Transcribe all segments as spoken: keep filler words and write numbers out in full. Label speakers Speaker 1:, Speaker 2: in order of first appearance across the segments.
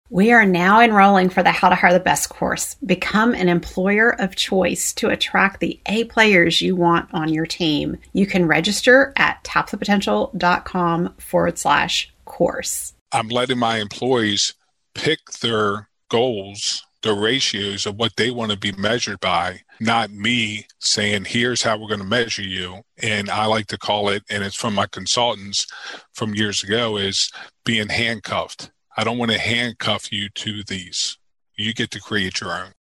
Speaker 1: We are now enrolling for the How to Hire the Best course. Become an employer of choice to attract the A players you want on your team. You can register at tapthepotential.com forward slash course.
Speaker 2: I'm letting my employees pick their goals, the ratios of what they want to be measured by, not me saying, here's how we're going to measure you. And I like to call it, and it's from my consultants from years ago, is being handcuffed. I don't want to handcuff you to these. You get to create your own.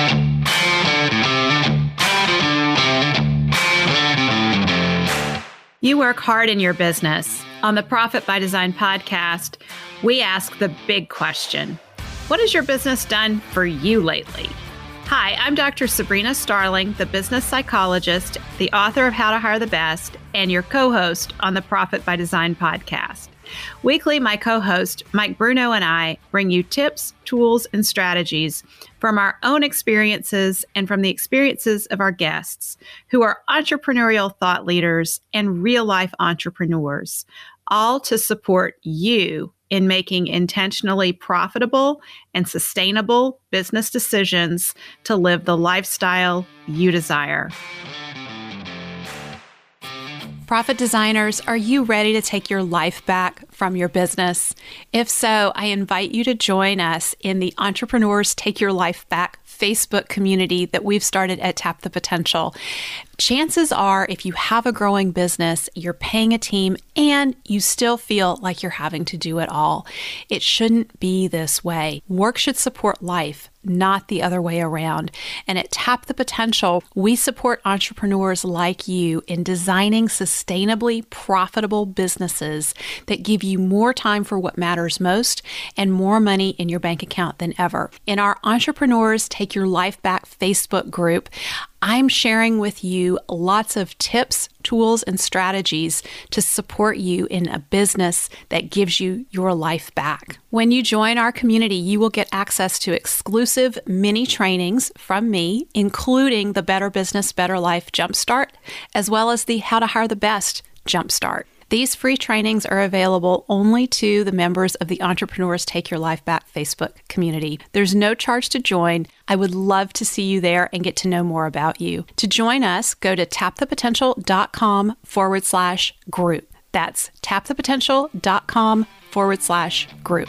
Speaker 3: You work hard in your business. On the Profit by Design podcast, we ask the big question: what has your business done for you lately? Hi, I'm Doctor Sabrina Starling, the business psychologist, the author of How to Hire the Best, and your co-host on the Profit by Design podcast. Weekly, my co-host, Mike Bruno, and I bring you tips, tools, and strategies from our own experiences and from the experiences of our guests, who are entrepreneurial thought leaders and real-life entrepreneurs, all to support you in making intentionally profitable and sustainable business decisions to live the lifestyle you desire.
Speaker 4: Profit designers, are you ready to take your life back from your business? If so, I invite you to join us in the Entrepreneurs Take Your Life Back Facebook community that we've started at Tap the Potential. Chances are, if you have a growing business, you're paying a team, and you still feel like you're having to do it all. It shouldn't be this way. Work should support life, not the other way around. And at Tap the Potential, we support entrepreneurs like you in designing sustainably profitable businesses that give you more time for what matters most and more money in your bank account than ever. In our Entrepreneurs Take Your Life Back Facebook group, I'm sharing with you lots of tips, tools, and strategies to support you in a business that gives you your life back. When you join our community, you will get access to exclusive mini trainings from me, including the Better Business, Better Life Jumpstart, as well as the How to Hire the Best Jumpstart. These free trainings are available only to the members of the Entrepreneurs Take Your Life Back Facebook community. There's no charge to join. I would love to see you there and get to know more about you. To join us, go to tapthepotential.com forward slash group. That's tapthepotential.com forward slash group.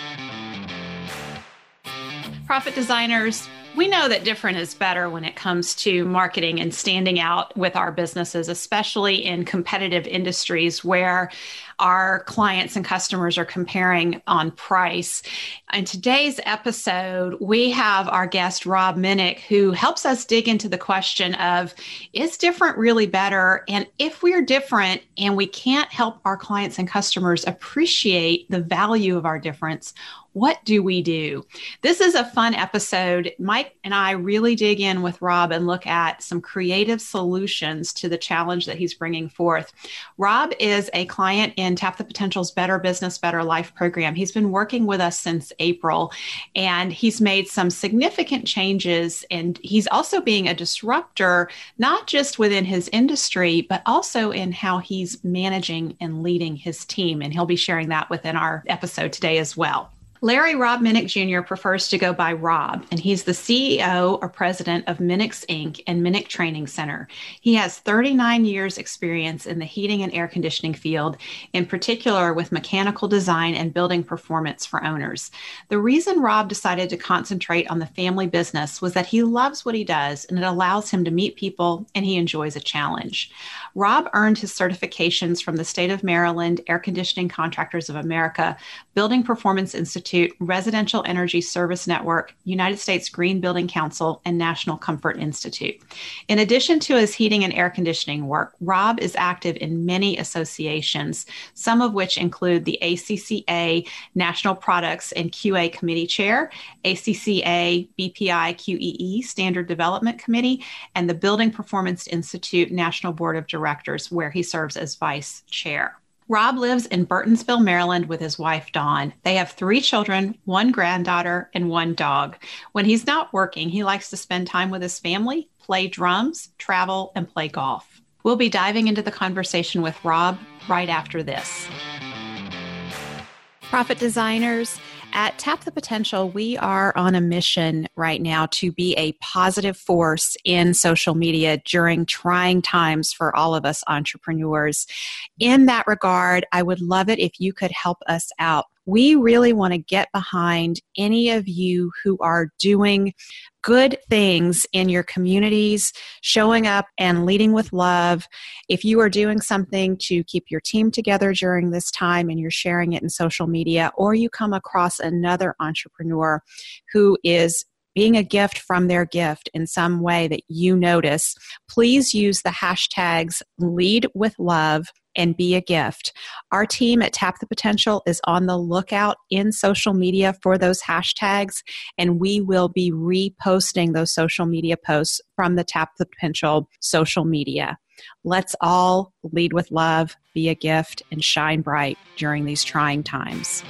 Speaker 3: Profit designers, we know that different is better when it comes to marketing and standing out with our businesses, especially in competitive industries where our clients and customers are comparing on price. In today's episode, we have our guest, Rob Minnick, who helps us dig into the question of, is different really better? And if we're different and we can't help our clients and customers appreciate the value of our difference, what do we do? This is a fun episode. Mike and I really dig in with Rob and look at some creative solutions to the challenge that he's bringing forth. Rob is a client in Tap the Potential's Better Business, Better Life program. He's been working with us since April, and he's made some significant changes. And he's also being a disruptor, not just within his industry, but also in how he's managing and leading his team. And he'll be sharing that within our episode today as well. Larry Rob Minnick Junior prefers to go by Rob, and he's the C E O or president of Minnick's Incorporated and Minnick Training Center. He has thirty-nine years experience in the heating and air conditioning field, in particular with mechanical design and building performance for owners. The reason Rob decided to concentrate on the family business was that he loves what he does, and it allows him to meet people, and he enjoys a challenge. Rob earned his certifications from the State of Maryland, Air Conditioning Contractors of America, Building Performance Institute, Residential Energy Service Network, United States Green Building Council, and National Comfort Institute. In addition to his heating and air conditioning work, Rob is active in many associations, some of which include the A C C A National Products and Q A Committee Chair, A C C A B P I Q E E Standard Development Committee, and the Building Performance Institute National Board of Directors, where he serves as Vice Chair. Rob lives in Burtonsville, Maryland with his wife, Dawn. They have three children, one granddaughter, and one dog. When he's not working, he likes to spend time with his family, play drums, travel, and play golf. We'll be diving into the conversation with Rob right after this.
Speaker 4: Profit designers, At Tap the Potential, we are on a mission right now to be a positive force in social media during trying times for all of us entrepreneurs. In that regard, I would love it if you could help us out. We really want to get behind any of you who are doing good things in your communities, showing up and leading with love. If you are doing something to keep your team together during this time and you're sharing it in social media, or you come across another entrepreneur who is being a gift from their gift in some way that you notice, please use the hashtags Lead with Love and Be a Gift. Our team at Tap the Potential is on the lookout in social media for those hashtags, and we will be reposting those social media posts from the Tap the Potential social media. Let's all lead with love, be a gift, and shine bright during these trying times.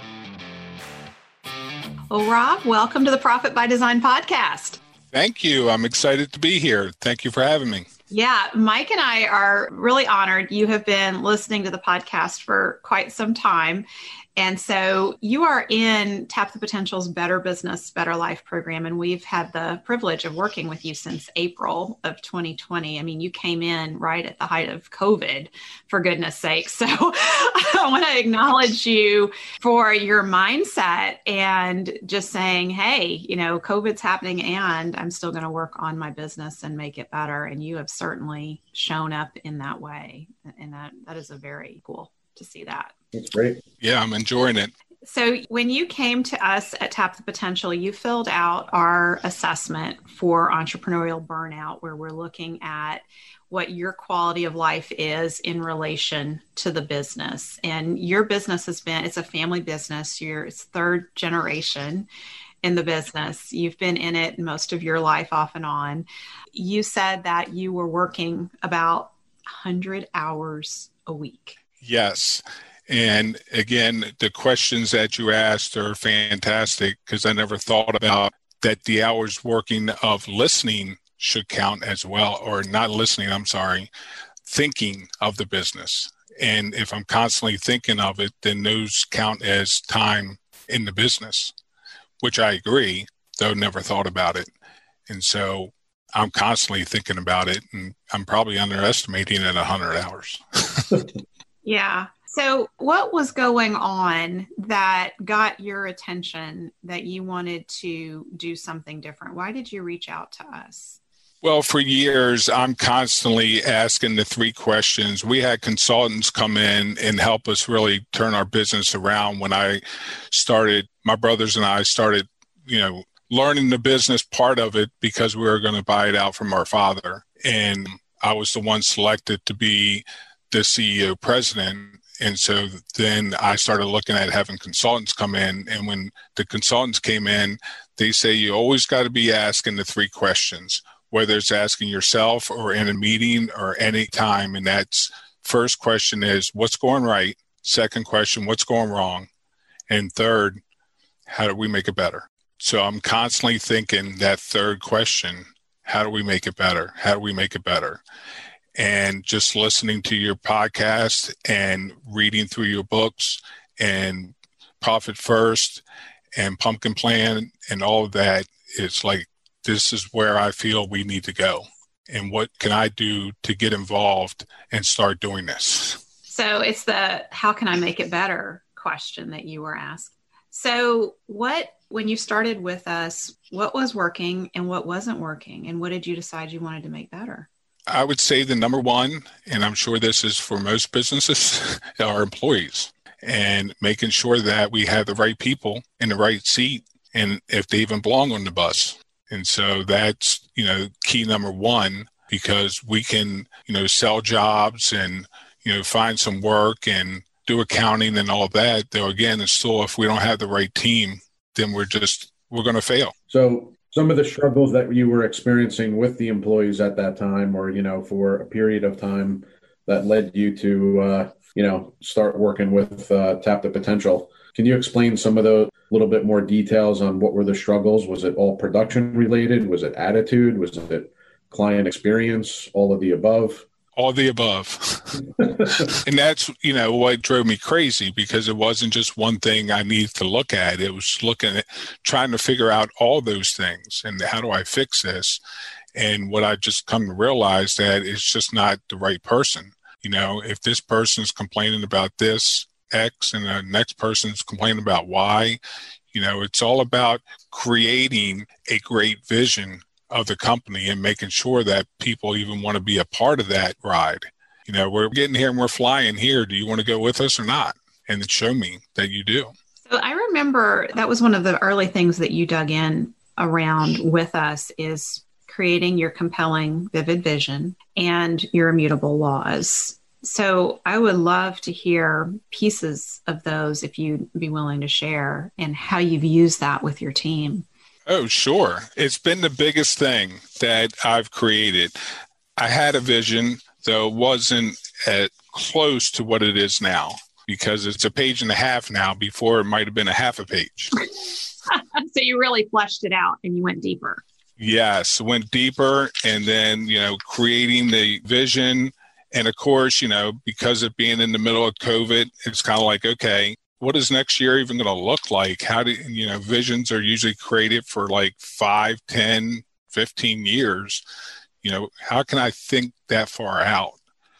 Speaker 3: Well, Rob, welcome to the Profit by Design podcast.
Speaker 2: Thank you. I'm excited to be here. Thank you for having me.
Speaker 3: Yeah, Mike and I are really honored. You have been listening to the podcast for quite some time. And so you are in Tap the Potential's Better Business, Better Life program. And we've had the privilege of working with you since April of twenty twenty. I mean, you came in right at the height of COVID, for goodness sake. So I want to acknowledge you for your mindset and just saying, hey, you know, COVID's happening and I'm still going to work on my business and make it better. And you have certainly shown up in that way. And that, that is a very cool to see that.
Speaker 5: That's great.
Speaker 2: Yeah, I'm enjoying it.
Speaker 3: So when you came to us at Tap the Potential, you filled out our assessment for entrepreneurial burnout, where we're looking at what your quality of life is in relation to the business. And your business has been, it's a family business. You're it's third generation in the business. You've been in it most of your life off and on. You said that you were working about one hundred hours a week.
Speaker 2: Yes. And again, the questions that you asked are fantastic because I never thought about that the hours working of listening should count as well, or not listening, I'm sorry, thinking of the business. And if I'm constantly thinking of it, then those count as time in the business, which I agree, though never thought about it. And so I'm constantly thinking about it, and I'm probably underestimating it at one hundred hours.
Speaker 3: Yeah. So what was going on that got your attention that you wanted to do something different? Why did you reach out to us?
Speaker 2: Well, for years, I'm constantly asking the three questions. We had consultants come in and help us really turn our business around. When I started, my brothers and I started, you know, learning the business part of it because we were going to buy it out from our father. And I was the one selected to be the C E O president. And so then I started looking at having consultants come in. And when the consultants came in, they say you always got to be asking the three questions, whether it's asking yourself or in a meeting or any time. And that's first question is, what's going right? Second question, what's going wrong? And third, how do we make it better? So I'm constantly thinking that third question, how do we make it better? How do we make it better? And just listening to your podcast and reading through your books and Profit First and Pumpkin Plan and all of that, it's like, this is where I feel we need to go. And what can I do to get involved and start doing this?
Speaker 3: So it's the how can I make it better question that you were asked. So what, when you started with us, what was working and what wasn't working? And what did you decide you wanted to make better?
Speaker 2: I would say the number one, and I'm sure this is for most businesses, are employees, and making sure that we have the right people in the right seat and if they even belong on the bus. And so that's, you know, key number one, because we can, you know, sell jobs and, you know, find some work and do accounting and all of that. Though, again, it's still, if we don't have the right team, then we're just, we're going to fail.
Speaker 5: So some of the struggles that you were experiencing with the employees at that time, or, you know, for a period of time that led you to, uh, you know, start working with uh, Tap the Potential. Can you explain some of the little bit more details on what were the struggles? Was it all production related? Was it attitude? Was it client experience? All of the above?
Speaker 2: All the above. And that's, you know, what drove me crazy, because it wasn't just one thing I needed to look at. It was looking at trying to figure out all those things and how do I fix this? And what I just come to realize that it's just not the right person. You know, if this person's complaining about this X and the next person's complaining about Y, you know, it's all about creating a great vision of the company and making sure that people even want to be a part of that ride. You know, we're getting here and we're flying here. Do you want to go with us or not? And then show me that you do.
Speaker 3: So I remember that was one of the early things that you dug in around with us, is creating your compelling, vivid vision and your immutable laws. So I would love to hear pieces of those, if you'd be willing to share, and how you've used that with your team.
Speaker 2: Oh, sure. It's been the biggest thing that I've created. I had a vision, though it wasn't at close to what it is now, because it's a page and a half now. Before, it might have been a half a page.
Speaker 3: So you really fleshed it out and you went deeper.
Speaker 2: Yes, went deeper, and then, you know, creating the vision. And of course, you know, because of being in the middle of COVID, it's kind of like, okay, what is next year even going to look like? How do, you know, visions are usually created for like five, ten, fifteen years. You know, how can I think that far out?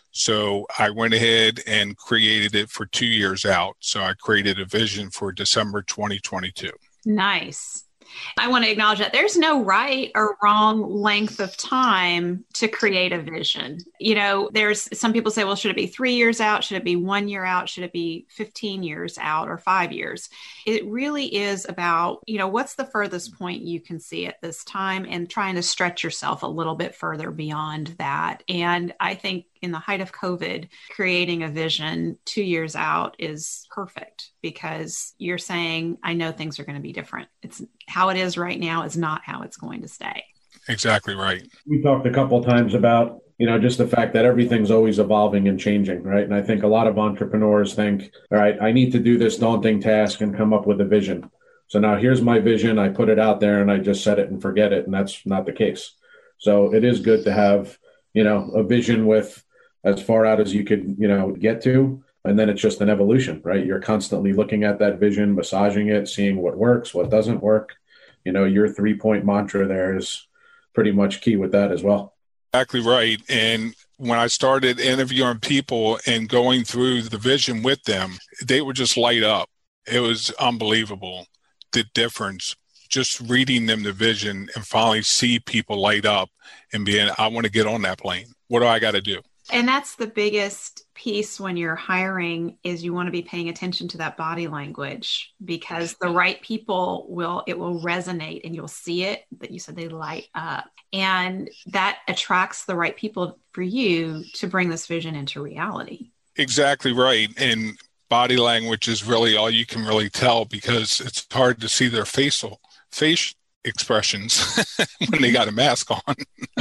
Speaker 2: So I went ahead and created it for two years out. So I created a vision for December twenty twenty-two.
Speaker 3: Nice. I want to acknowledge that there's no right or wrong length of time to create a vision. You know, there's some people say, well, should it be three years out? Should it be one year out? Should it be fifteen years out or five years? It really is about, you know, what's the furthest point you can see at this time, and trying to stretch yourself a little bit further beyond that. And I think in the height of COVID, creating a vision two years out is perfect, because you're saying, I know things are going to be different. It's how it is right now is not how it's going to stay.
Speaker 2: Exactly right.
Speaker 5: We talked a couple of times about, you know, just the fact that everything's always evolving and changing, right? And I think a lot of entrepreneurs think, all right, I need to do this daunting task and come up with a vision. So now here's my vision. I put it out there and I just set it and forget it. And that's not the case. So it is good to have, you know, a vision with as far out as you could, you know, get to. And then it's just an evolution, right? You're constantly looking at that vision, massaging it, seeing what works, what doesn't work. You know, your three-point mantra there is pretty much key with that as well.
Speaker 2: Exactly right. And when I started interviewing people and going through the vision with them, they would just light up. It was unbelievable, the difference. Just reading them the vision and finally see people light up and being, I want to get on that plane. What do I got to do?
Speaker 3: And that's the biggest piece when you're hiring, is you want to be paying attention to that body language, because the right people will, it will resonate and you'll see it, that you said they light up, and that attracts the right people for you to bring this vision into reality.
Speaker 2: Exactly right. And body language is really all you can really tell, because it's hard to see their facial face expressions when they got a mask on.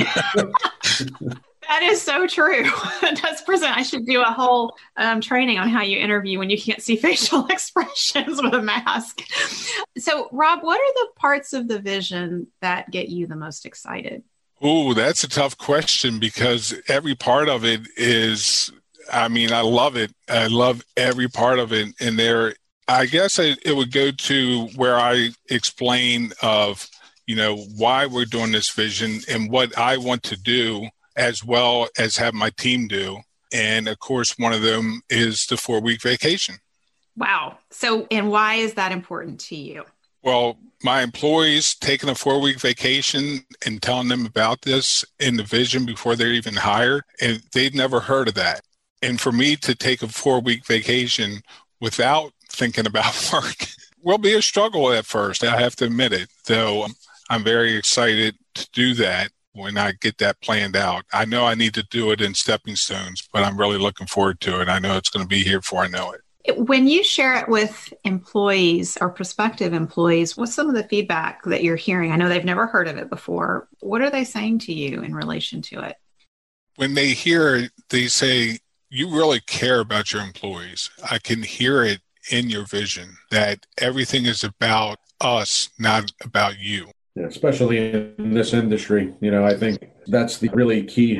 Speaker 3: That is so true. That's present. I should do a whole um, training on how you interview when you can't see facial expressions with a mask. So, Rob, what are the parts of the vision that get you the most excited?
Speaker 2: Oh, that's a tough question, because every part of it is, I mean, I love it. I love every part of it. And there, I guess I, it would go to where I explain of, you know, why we're doing this vision and what I want to do, as well as have my team do. And of course, one of them is the four-week vacation.
Speaker 3: Wow. So, and why is that important to you?
Speaker 2: Well, my employees taking a four-week vacation and telling them about this in the vision before they're even hired, and they've never heard of that. And for me to take a four-week vacation without thinking about work will be a struggle at first. I have to admit it, though I'm very excited to do that. When I get that planned out, I know I need to do it in stepping stones, but I'm really looking forward to it. I know it's going to be here before I know it.
Speaker 3: When you share it with employees or prospective employees, what's some of the feedback that you're hearing? I know they've never heard of it before. What are they saying to you in relation to it?
Speaker 2: When they hear it, they say, you really care about your employees. I can hear it in your vision that everything is about us, not about you.
Speaker 5: Yeah, especially in this industry, you know, I think that's the really key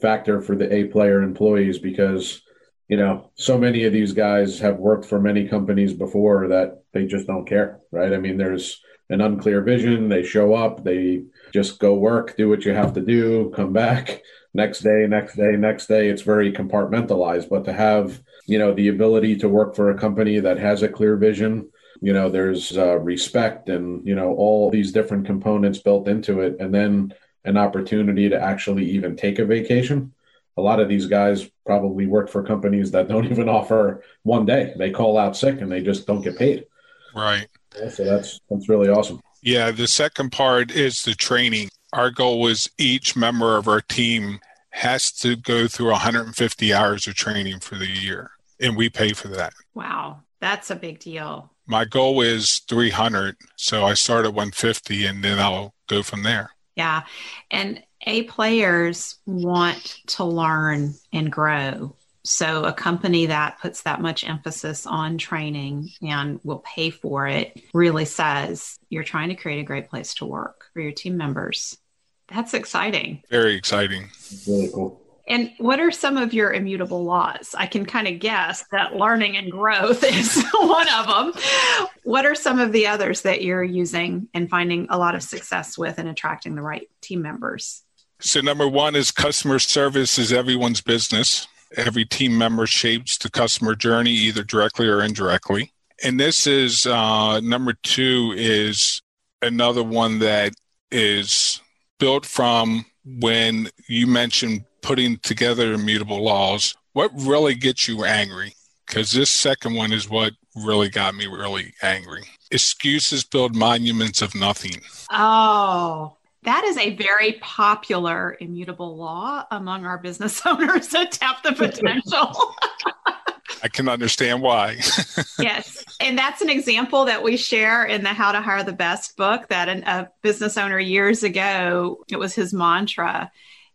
Speaker 5: factor for the A player employees because, you know, so many of these guys have worked for many companies before that they just don't care, right? I mean, there's an unclear vision. They show up, they just go work, do what you have to do, come back next day, next day, next day. It's very compartmentalized. But to have, you know, the ability to work for a company that has a clear vision, you know, there's uh, respect and, you know, all these different components built into it. And then an opportunity to actually even take a vacation. A lot of these guys probably work for companies that don't even offer one day. They call out sick and they just don't get paid.
Speaker 2: Right.
Speaker 5: Yeah, so that's that's really awesome.
Speaker 2: Yeah, the second part is the training. Our goal is each member of our team has to go through one hundred fifty hours of training for the year, and we pay for that.
Speaker 3: Wow, that's a big deal.
Speaker 2: My goal is three hundred, so I start at one hundred fifty, and then I'll go from there.
Speaker 3: Yeah, and A players want to learn and grow. So a company that puts that much emphasis on training and will pay for it really says you're trying to create a great place to work for your team members. That's exciting.
Speaker 2: Very exciting.
Speaker 5: Really cool.
Speaker 3: And what are some of your immutable laws? I can kind of guess that learning and growth is one of them. What are some of the others that you're using and finding a lot of success with in attracting the right team members?
Speaker 2: So number one is customer service is everyone's business. Every team member shapes the customer journey either directly or indirectly. And this is uh, number two is another one that is built from when you mentioned putting together immutable laws. What really gets you angry? Because this second one is what really got me really angry. Excuses build monuments of nothing.
Speaker 3: Oh, that is a very popular immutable law among our business owners that tap the potential.
Speaker 2: I can understand why.
Speaker 3: Yes. And that's an example that we share in the How to Hire the Best book that an, a business owner years ago, it was his mantra.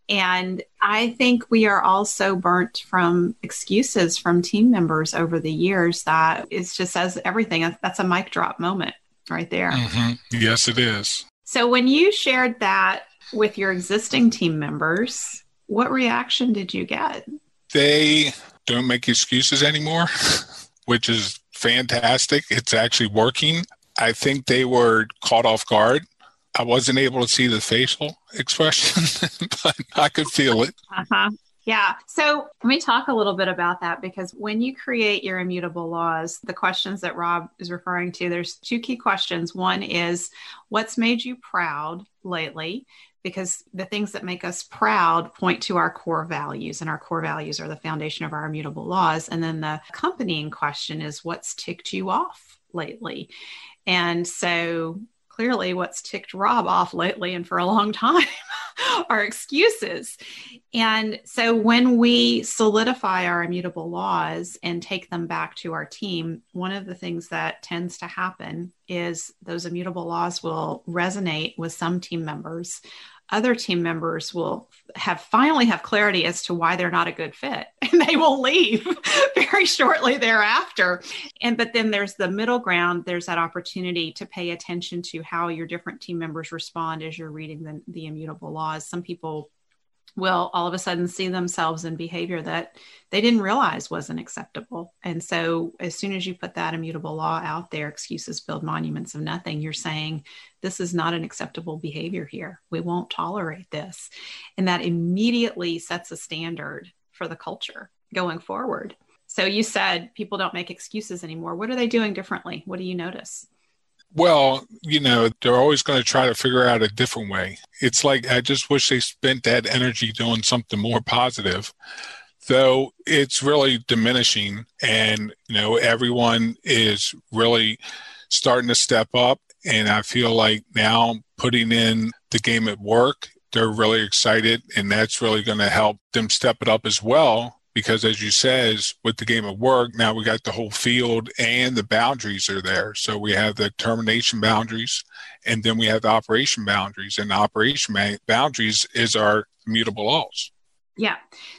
Speaker 3: And I think we are all so burnt from excuses from team members over the years that it just says everything. That's a mic drop moment right there.
Speaker 2: Mm-hmm. Yes, it is.
Speaker 3: So when you shared that with your existing team members, what reaction did you get?
Speaker 2: They don't make excuses anymore, which is fantastic. It's actually working. I think they were caught off guard. I wasn't able to see the facial expression, but I could feel it.
Speaker 3: Uh-huh. Yeah. So let me talk a little bit about that, because when you create your immutable laws, the questions that Rob is referring to, there's two key questions. One is, what's made you proud lately? Because the things that make us proud point to our core values, and our core values are the foundation of our immutable laws. And then the accompanying question is, what's ticked you off lately? And so clearly what's ticked Rob off lately and for a long time are excuses. And so when we solidify our immutable laws and take them back to our team, one of the things that tends to happen is those immutable laws will resonate with some team members. Other team members will have finally have clarity as to why they're not a good fit, and they will leave very shortly thereafter. And but then there's the middle ground. There's that opportunity to pay attention to how your different team members respond as you're reading the, the immutable laws. Some people will all of a sudden see themselves in behavior that they didn't realize wasn't acceptable. And so as soon as you put that immutable law out there, excuses build monuments of nothing, you're saying, this is not an acceptable behavior here. We won't tolerate this. And that immediately sets a standard for the culture going forward. So you said people don't make excuses anymore. What are they doing differently? What do you notice?
Speaker 2: Well, you know, they're always going to try to figure out a different way. It's like, I just wish they spent that energy doing something more positive, though it's really diminishing. And, you know, everyone is really starting to step up. And I feel like now putting in the game at work, they're really excited. And that's really going to help them step it up as well. Because as you says, with the game of work, now we got the whole field and the boundaries are there. So we have the termination boundaries, and then we have the operation boundaries. And the operation boundaries is our immutable laws.
Speaker 3: Yeah.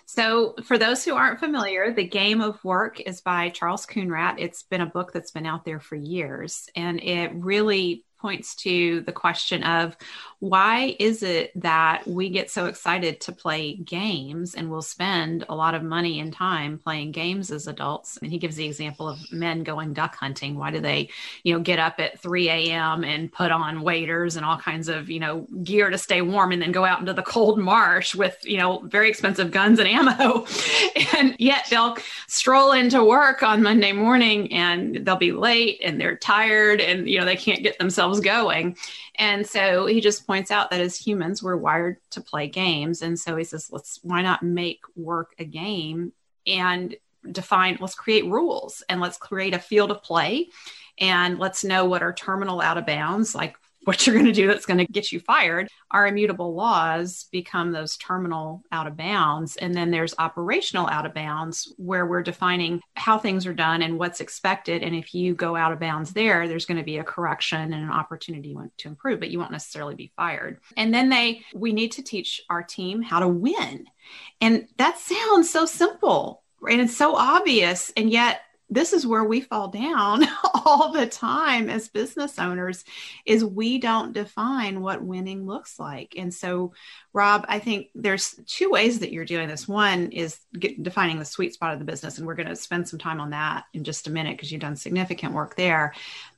Speaker 3: So for those who aren't familiar, The Game of Work is by Charles Coonrat. It's been a book that's been out there for years, and it really points to the question of why is it that we get so excited to play games and we'll spend a lot of money and time playing games as adults? And he gives the example of men going duck hunting. Why do they, you know, get up at three a.m. and put on waders and all kinds of, you know, gear to stay warm and then go out into the cold marsh with, you know, very expensive guns and ammo. And yet they'll stroll into work on Monday morning and they'll be late and they're tired and, you know, they can't get themselves going. And so he just points out that as humans, we're wired to play games. And so he says, let's, why not make work a game and define, let's create rules and let's create a field of play and let's know what are terminal out of bounds, like what you're going to do that's going to get you fired. Our immutable laws become those terminal out of bounds. And then there's operational out of bounds where we're defining how things are done and what's expected. And if you go out of bounds there, there's going to be a correction and an opportunity to improve, but you won't necessarily be fired. And then they, we need to teach our team how to win. And that sounds so simple, right? And it's so obvious. And yet this is where we fall down all the time as business owners, is we don't define what winning looks like. And so, Rob, I think there's two ways that you're doing this. One is get, defining the sweet spot of the business. And we're going to spend some time on that in just a minute because you've done significant work there.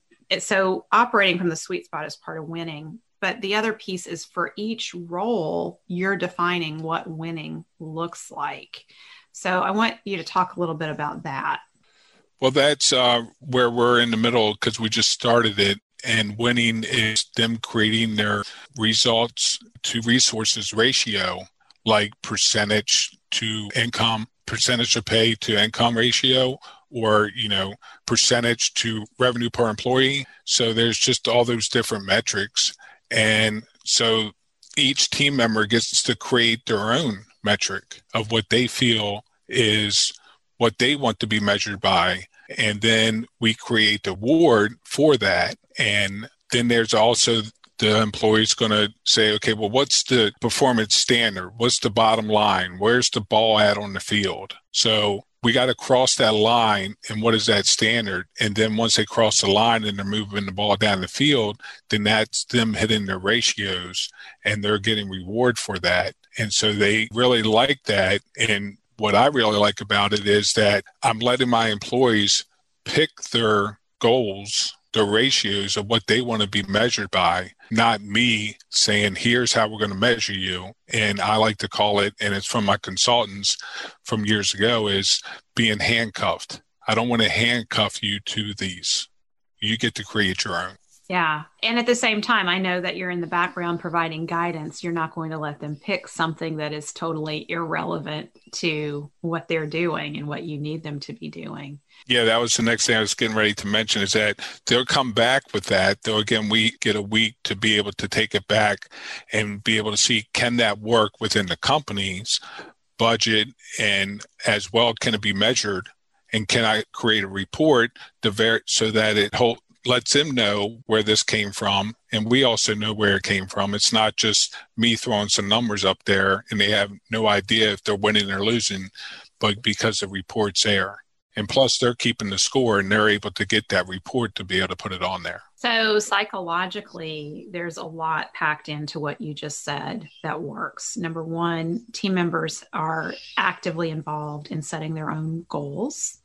Speaker 3: So operating from the sweet spot is part of winning. But the other piece is for each role, you're defining what winning looks like. So I want you to talk a little bit about that.
Speaker 2: Well, that's uh, where we're in the middle because we just started it. And winning is them creating their results to resources ratio, like percentage to income, percentage of pay to income ratio, or, you know, percentage to revenue per employee. So there's just all those different metrics. And so each team member gets to create their own metric of what they feel is what they want to be measured by. And then we create the award for that. And then there's also the employee's going to say, okay, well, what's the performance standard? What's the bottom line? Where's the ball at on the field? So we got to cross that line. And what is that standard? And then once they cross the line and they're moving the ball down the field, then that's them hitting their ratios and they're getting reward for that. And so they really like that. And what I really like about it is that I'm letting my employees pick their goals, their ratios of what they want to be measured by, not me saying, here's how we're going to measure you. And I like to call it, and it's from my consultants from years ago, is being handcuffed. I don't want to handcuff you to these. You get to create your own.
Speaker 3: Yeah. And at the same time, I know that you're in the background providing guidance. You're not going to let them pick something that is totally irrelevant to what they're doing and what you need them to be doing.
Speaker 2: Yeah, that was the next thing I was getting ready to mention, is that they'll come back with that. Though, again, we get a week to be able to take it back and be able to see, can that work within the company's budget, and as well, can it be measured? And can I create a report to ver- so that it holds, lets them know where this came from, and we also know where it came from. It's not just me throwing some numbers up there and they have no idea if they're winning or losing, but because the report's there. And plus they're keeping the score and they're able to get that report to be able to put it on there.
Speaker 3: So psychologically, there's a lot packed into what you just said that works. Number one, team members are actively involved in setting their own goals.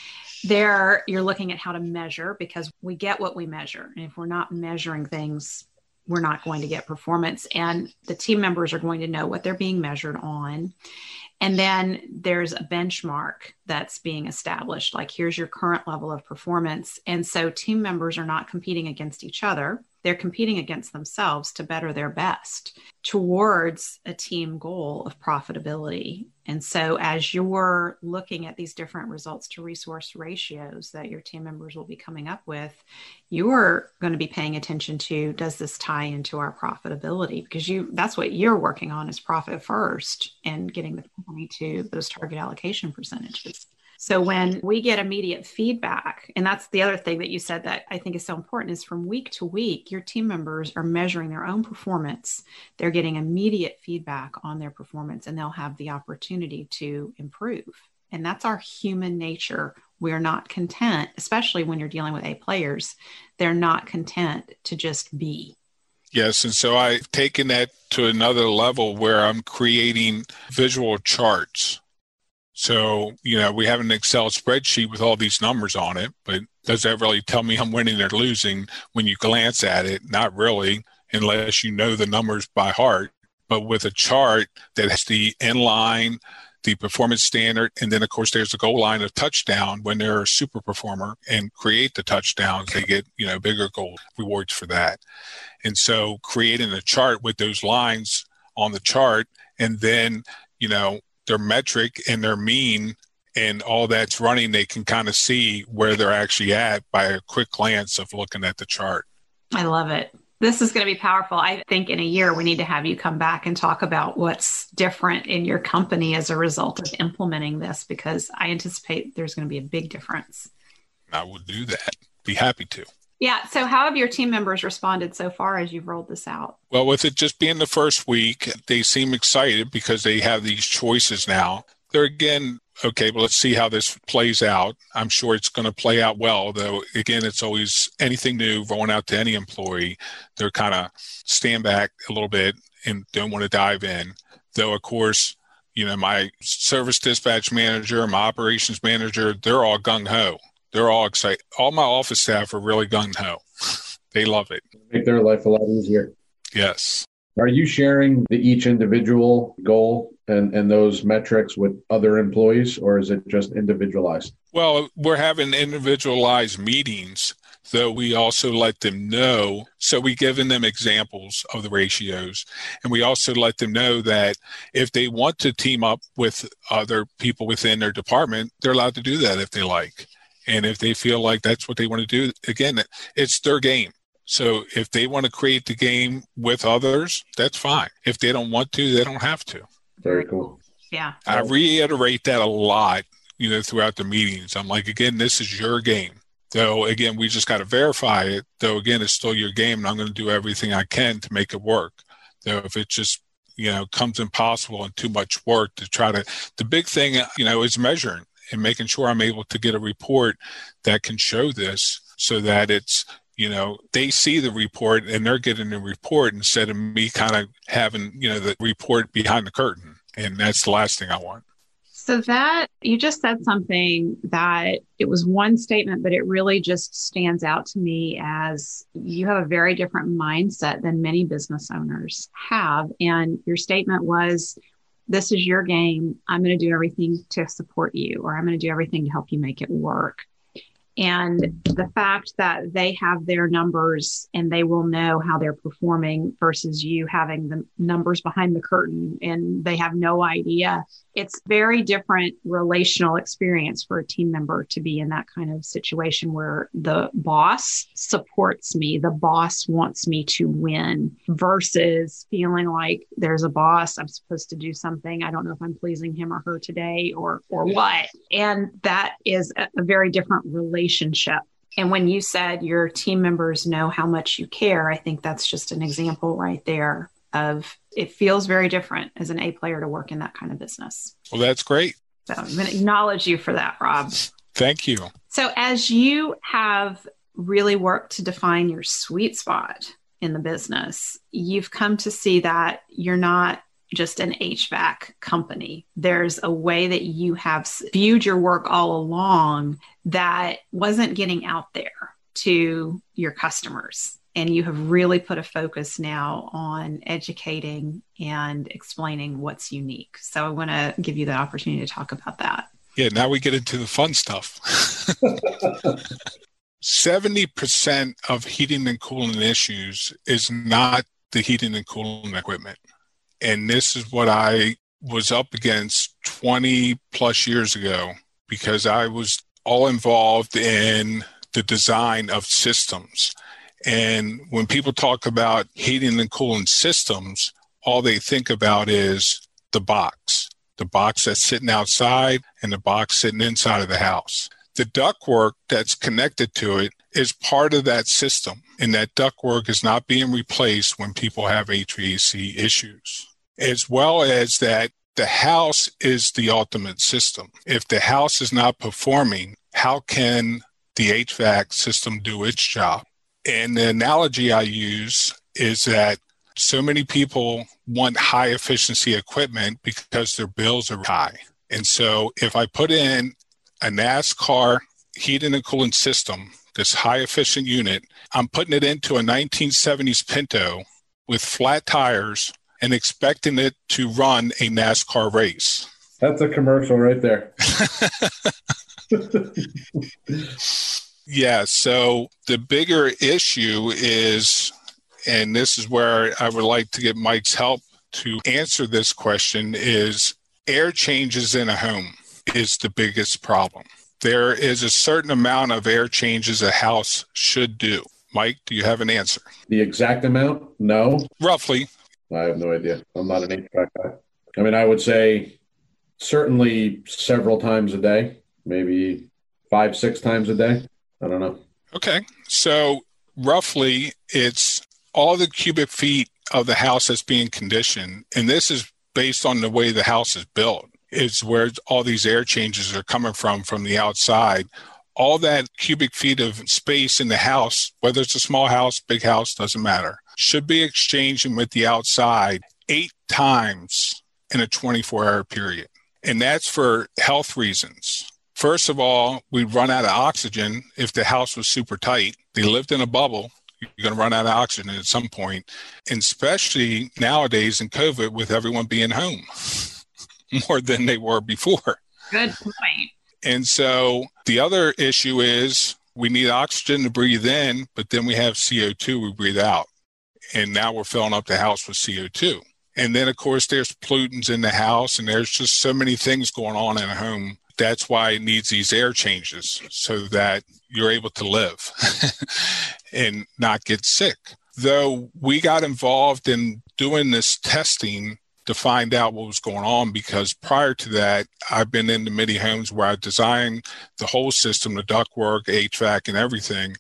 Speaker 3: There, you're looking at how to measure, because we get what we measure. And if we're not measuring things, we're not going to get performance. And the team members are going to know what they're being measured on. And then there's a benchmark that's being established, like here's your current level of performance. And so team members are not competing against each other. They're competing against themselves to better their best towards a team goal of profitability. And so as you're looking at these different results to resource ratios that your team members will be coming up with, you're going to be paying attention to, does this tie into our profitability? Because you that's what you're working on, is profit first and getting the company to those target allocation percentages. So when we get immediate feedback, and that's the other thing that you said that I think is so important, is from week to week, your team members are measuring their own performance. They're getting immediate feedback on their performance, and they'll have the opportunity to improve And that's our human nature. We're not content, especially when you're dealing with A players. They're not content to just be.
Speaker 2: Yes. And so I've taken that to another level where I'm creating visual charts. So, you know, we have an Excel spreadsheet with all these numbers on it, but does that really tell me I'm winning or losing when you glance at it? Not really, unless you know the numbers by heart. But with a chart that has the inline, the performance standard, and then, of course, there's a goal line of touchdown. When they're a super performer and create the touchdowns, they get, you know, bigger goal rewards for that. And so creating a chart with those lines on the chart, and then, you know, their metric and their mean and all that's running, they can kind of see where they're actually at by a quick glance of looking at the chart.
Speaker 3: I love it. This is going to be powerful. I think in a year, we need to have you come back and talk about what's different in your company as a result of implementing this, because I anticipate there's going to be a big difference.
Speaker 2: I would do that. Be happy to.
Speaker 3: Yeah. So how have your team members responded so far as you've rolled this out?
Speaker 2: Well, with it just being the first week, they seem excited because they have these choices now. They're again, okay, well, let's see how this plays out. I'm sure it's going to play out well, though. Again, it's always anything new rolling out to any employee. They're kind of stand back a little bit and don't want to dive in. Though, of course, you know, my service dispatch manager, my operations manager, they're all gung-ho. They're all excited. All my office staff are really gung-ho. They love it.
Speaker 5: Make their life a lot easier.
Speaker 2: Yes.
Speaker 5: Are you sharing the each individual goal and, and those metrics with other employees, or is it just individualized?
Speaker 2: Well, we're having individualized meetings, though we also let them know. So we given them examples of the ratios, and we also let them know that if they want to team up with other people within their department, they're allowed to do that if they like. And if they feel like that's what they want to do, again, it's their game. So if they want to create the game with others, that's fine. If they don't want to, they don't have to.
Speaker 5: Very cool.
Speaker 3: Yeah.
Speaker 2: I reiterate that a lot, you know, throughout the meetings. I'm like, again, this is your game. Though, again, we just got to verify it. Though, again, it's still your game, and I'm going to do everything I can to make it work. Though if it just, you know, comes impossible and too much work to try to, the big thing, you know, is measuring and making sure I'm able to get a report that can show this so that it's, you know, they see the report and they're getting the report instead of me kind of having, you know, the report behind the curtain. And that's the last thing I want.
Speaker 3: So that you just said something that it was one statement, but it really just stands out to me as you have a very different mindset than many business owners have. And your statement was, this is your game. I'm going to do everything to support you, or I'm going to do everything to help you make it work. And the fact that they have their numbers and they will know how they're performing versus you having the numbers behind the curtain and they have no idea. It's very different relational experience for a team member to be in that kind of situation where the boss supports me, the boss wants me to win, versus feeling like there's a boss, I'm supposed to do something. I don't know if I'm pleasing him or her today or or what. And that is a, a very different relationship. And when you said your team members know how much you care, I think that's just an example right there of it feels very different as an A player to work in that kind of business.
Speaker 2: Well, that's great.
Speaker 3: So I'm going to acknowledge you for that, Rob.
Speaker 2: Thank you.
Speaker 3: So as you have really worked to define your sweet spot in the business, you've come to see that you're not just an H V A C company. There's a way that you have viewed your work all along that wasn't getting out there to your customers. And you have really put a focus now on educating and explaining what's unique. So I want to give you the opportunity to talk about that.
Speaker 2: Yeah, now we get into the fun stuff. seventy percent of heating and cooling issues is not the heating and cooling equipment. And this is what I was up against twenty plus years ago, because I was all involved in the design of systems. And when people talk about heating and cooling systems, all they think about is the box, the box that's sitting outside and the box sitting inside of the house. The ductwork that's connected to it is part of that system, and that ductwork is not being replaced when people have H V A C issues. As well as that the house is the ultimate system. If the house is not performing, how can the H V A C system do its job? And the analogy I use is that so many people want high efficiency equipment because their bills are high. And so if I put in a NASCAR heating and cooling system, this high efficient unit, I'm putting it into a nineteen seventies Pinto with flat tires and expecting it to run a NASCAR race.
Speaker 5: That's a commercial right there.
Speaker 2: Yeah, so the bigger issue is, and this is where I would like to get Mike's help to answer this question, is air changes in a home is the biggest problem. There is a certain amount of air changes a house should do. Mike, do you have an answer?
Speaker 5: The exact amount? No.
Speaker 2: Roughly.
Speaker 5: I have no idea. I'm not an H V A C guy. I mean, I would say certainly several times a day, maybe five, six times a day. I don't know.
Speaker 2: Okay. So roughly it's all the cubic feet of the house that's being conditioned. And this is based on the way the house is built. It's where all these air changes are coming from, from the outside. All that cubic feet of space in the house, whether it's a small house, big house, doesn't matter, should be exchanging with the outside eight times in a twenty-four hour period. And that's for health reasons. First of all, we'd run out of oxygen if the house was super tight. They lived in a bubble. You're going to run out of oxygen at some point. And especially nowadays in COVID with everyone being home more than they were before.
Speaker 3: Good point.
Speaker 2: And so the other issue is we need oxygen to breathe in, but then we have C O two we breathe out. And now we're filling up the house with C O two. And then, of course, there's pollutants in the house, and there's just so many things going on in a home. That's why it needs these air changes so that you're able to live and not get sick. Though we got involved in doing this testing to find out what was going on, because prior to that, I've been into many homes where I designed the whole system, the ductwork, H V A C, and everything.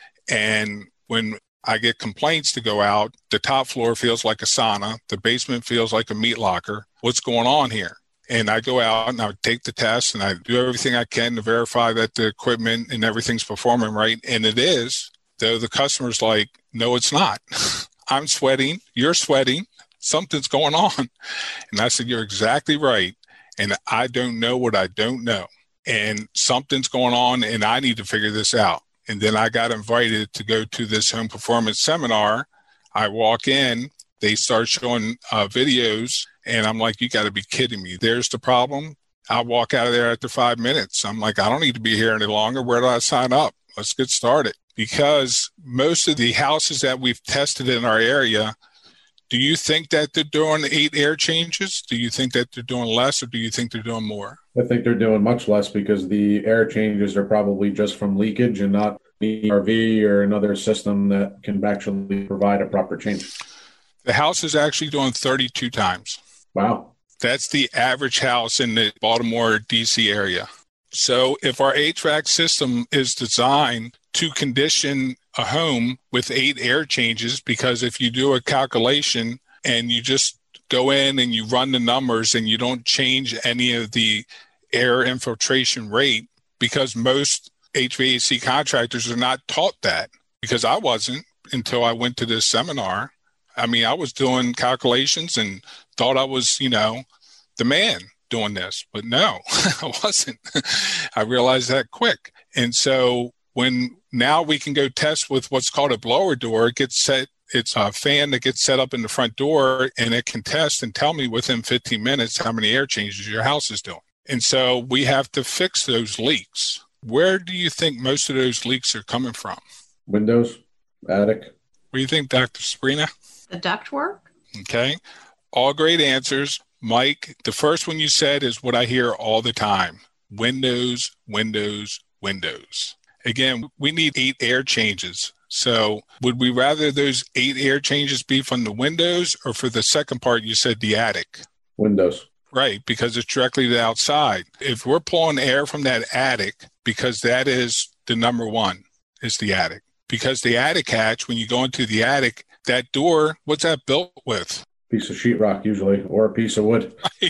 Speaker 2: And when I get complaints to go out, the top floor feels like a sauna, the basement feels like a meat locker. What's going on here? And I go out and I take the test and I do everything I can to verify that the equipment and everything's performing right. And it is, though the customer's like, no, it's not. I'm sweating. You're sweating. Something's going on. And I said, you're exactly right. And I don't know what I don't know. And something's going on and I need to figure this out. And then I got invited to go to this home performance seminar. I walk in, they start showing uh, videos. And I'm like, you got to be kidding me. There's the problem. I walk out of there after five minutes. I'm like, I don't need to be here any longer. Where do I sign up? Let's get started. Because most of the houses that we've tested in our area, do you think that they're doing eight air changes? Do you think that they're doing less, or do you think they're doing more?
Speaker 5: I think they're doing much less because the air changes are probably just from leakage and not the E R V or another system that can actually provide a proper change.
Speaker 2: The house is actually doing thirty-two times.
Speaker 5: Wow.
Speaker 2: That's the average house in the Baltimore, D C area. So if our H V A C system is designed to condition a home with eight air changes, because if you do a calculation and you just go in and you run the numbers and you don't change any of the air infiltration rate, because most H V A C contractors are not taught that, because I wasn't until I went to this seminar. I mean, I was doing calculations and thought I was, you know, the man doing this, but no, I wasn't. I realized that quick. And so when now we can go test with what's called a blower door, it gets set, it's a fan that gets set up in the front door, and it can test and tell me within fifteen minutes how many air changes your house is doing. And so we have to fix those leaks. Where do you think most of those leaks are coming from?
Speaker 5: Windows, attic.
Speaker 2: What do you think, Doctor Sabrina?
Speaker 3: The ductwork.
Speaker 2: Okay. All great answers. Mike, the first one you said is what I hear all the time. Windows, windows, windows. Again, we need eight air changes. So would we rather those eight air changes be from the windows, or for the second part, you said the attic?
Speaker 5: Windows.
Speaker 2: Right, because it's directly to the outside. If we're pulling air from that attic, because that is the number one, is the attic. Because the attic hatch, when you go into the attic, that door, what's that built with?
Speaker 5: Piece of sheetrock usually, or a piece of wood.
Speaker 2: Right.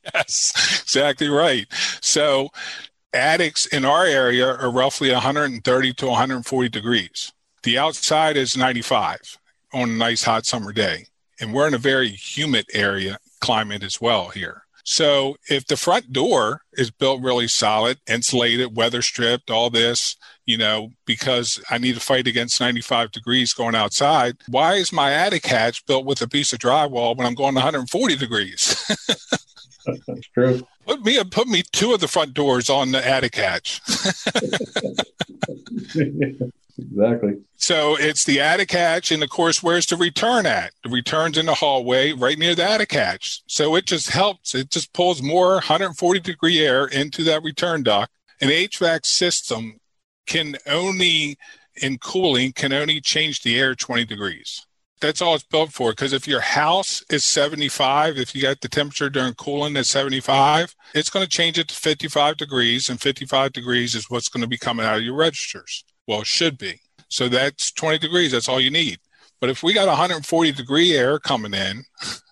Speaker 2: Yes, exactly right. So attics in our area are roughly one hundred thirty to one hundred forty degrees. The outside is ninety-five on a nice hot summer day. And we're in a very humid area climate as well here. So if the front door is built really solid, insulated, weather stripped, all this, you know, because I need to fight against ninety-five degrees going outside, why is my attic hatch built with a piece of drywall when I'm going one hundred forty degrees?
Speaker 5: That's true.
Speaker 2: Put me, put me two of the front doors on the attic hatch.
Speaker 5: Exactly.
Speaker 2: So it's the attic hatch, and of course, where's the return at? The return's in the hallway right near the attic hatch. So it just helps. It just pulls more one hundred forty degree air into that return duct. An H V A C system can only, in cooling, can only change the air twenty degrees. That's all it's built for, because if your house is seventy-five, if you got the temperature during cooling at seventy-five, it's going to change it to fifty-five degrees, and fifty-five degrees is what's going to be coming out of your registers. Well, it should be. So that's twenty degrees. That's all you need. But if we got one hundred forty degree air coming in,